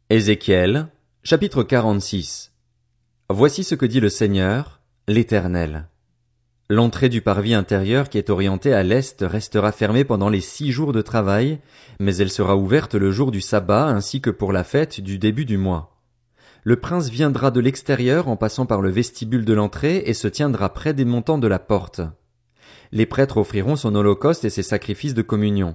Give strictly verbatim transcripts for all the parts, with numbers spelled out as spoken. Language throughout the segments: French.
Ézéchiel, chapitre quarante-six. Voici ce que dit le Seigneur, l'Éternel. L'entrée du parvis intérieur qui est orientée à l'est restera fermée pendant les six jours de travail, mais elle sera ouverte le jour du sabbat ainsi que pour la fête du début du mois. Le prince viendra de l'extérieur en passant par le vestibule de l'entrée et se tiendra près des montants de la porte. Les prêtres offriront son holocauste et ses sacrifices de communion.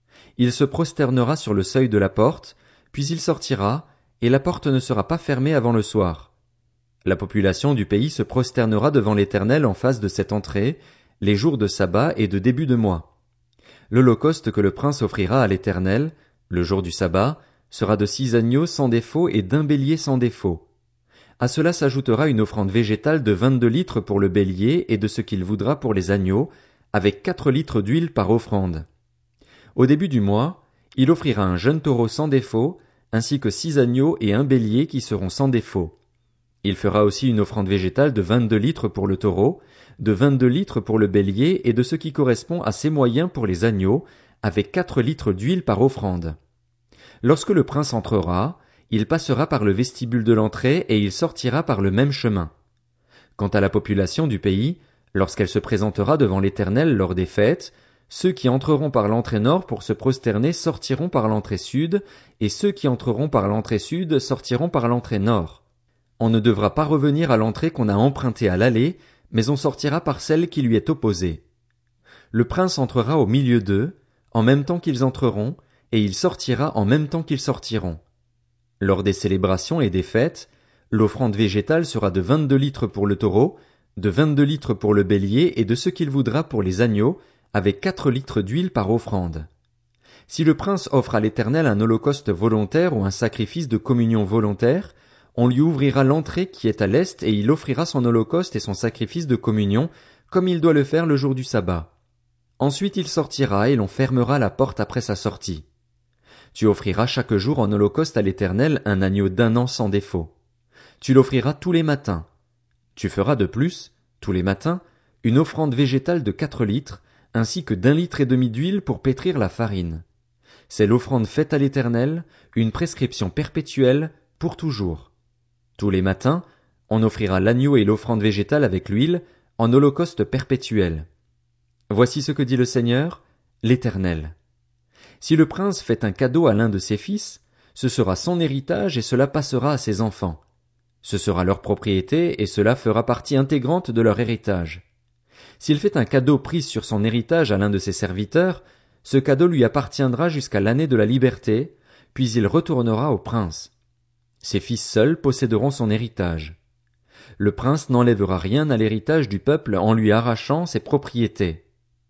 Il se prosternera sur le seuil de la porte, puis il sortira, et la porte ne sera pas fermée avant le soir. La population du pays se prosternera devant l'Éternel en face de cette entrée, les jours de sabbat et de début de mois. L'holocauste que le prince offrira à l'Éternel, le jour du sabbat, sera de six agneaux sans défaut et d'un bélier sans défaut. À cela s'ajoutera une offrande végétale de vingt-deux litres pour le bélier et de ce qu'il voudra pour les agneaux, avec quatre litres d'huile par offrande. Au début du mois, il offrira un jeune taureau sans défaut, ainsi que six agneaux et un bélier qui seront sans défaut. Il fera aussi une offrande végétale de vingt-deux litres pour le taureau, de vingt-deux litres pour le bélier et de ce qui correspond à ses moyens pour les agneaux, avec quatre litres d'huile par offrande. Lorsque le prince entrera, il passera par le vestibule de l'entrée et il sortira par le même chemin. Quant à la population du pays, lorsqu'elle se présentera devant l'Éternel lors des fêtes, ceux qui entreront par l'entrée nord pour se prosterner sortiront par l'entrée sud, et ceux qui entreront par l'entrée sud sortiront par l'entrée nord. On ne devra pas revenir à l'entrée qu'on a empruntée à l'allée, mais on sortira par celle qui lui est opposée. Le prince entrera au milieu d'eux, en même temps qu'ils entreront, et il sortira en même temps qu'ils sortiront. Lors des célébrations et des fêtes, l'offrande végétale sera de vingt-deux litres pour le taureau, de vingt-deux litres pour le bélier et de ce qu'il voudra pour les agneaux, avec quatre litres d'huile par offrande. Si le prince offre à l'Éternel un holocauste volontaire ou un sacrifice de communion volontaire, on lui ouvrira l'entrée qui est à l'est et il offrira son holocauste et son sacrifice de communion, comme il doit le faire le jour du sabbat. Ensuite il sortira et l'on fermera la porte après sa sortie. Tu offriras chaque jour en holocauste à l'Éternel un agneau d'un an sans défaut. Tu l'offriras tous les matins. Tu feras de plus, tous les matins, une offrande végétale de quatre litres, ainsi que d'un litre et demi d'huile pour pétrir la farine. C'est l'offrande faite à l'Éternel, une prescription perpétuelle, pour toujours. Tous les matins, on offrira l'agneau et l'offrande végétale avec l'huile, en holocauste perpétuel. Voici ce que dit le Seigneur, l'Éternel. Si le prince fait un cadeau à l'un de ses fils, ce sera son héritage et cela passera à ses enfants. Ce sera leur propriété et cela fera partie intégrante de leur héritage. S'il fait un cadeau pris sur son héritage à l'un de ses serviteurs, ce cadeau lui appartiendra jusqu'à l'année de la liberté, puis il retournera au prince. Ses fils seuls posséderont son héritage. Le prince n'enlèvera rien à l'héritage du peuple en lui arrachant ses propriétés.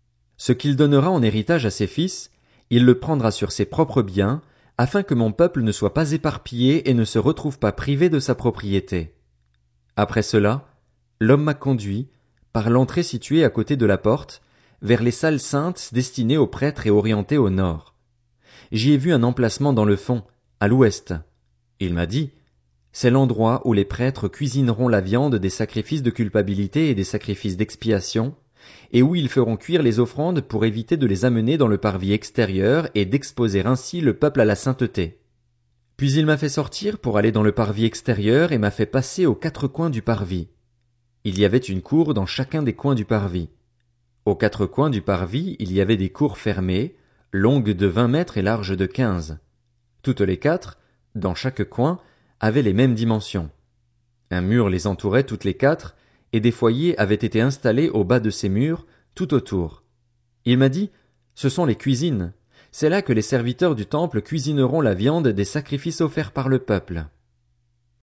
Ce qu'il donnera en héritage à ses fils, il le prendra sur ses propres biens, afin que mon peuple ne soit pas éparpillé et ne se retrouve pas privé de sa propriété. Après cela, l'homme m'a conduit, par l'entrée située à côté de la porte, vers les salles saintes destinées aux prêtres et orientées au nord. J'y ai vu un emplacement dans le fond, à l'ouest. Il m'a dit, c'est l'endroit où les prêtres cuisineront la viande des sacrifices de culpabilité et des sacrifices d'expiation, et où ils feront cuire les offrandes pour éviter de les amener dans le parvis extérieur et d'exposer ainsi le peuple à la sainteté. Puis il m'a fait sortir pour aller dans le parvis extérieur et m'a fait passer aux quatre coins du parvis. Il y avait une cour dans chacun des coins du parvis. Aux quatre coins du parvis, il y avait des cours fermées, longues de vingt mètres et larges de quinze. Toutes les quatre, dans chaque coin, avaient les mêmes dimensions. Un mur les entourait toutes les quatre, et des foyers avaient été installés au bas de ces murs, tout autour. Il m'a dit, ce sont les cuisines. C'est là que les serviteurs du temple cuisineront la viande des sacrifices offerts par le peuple.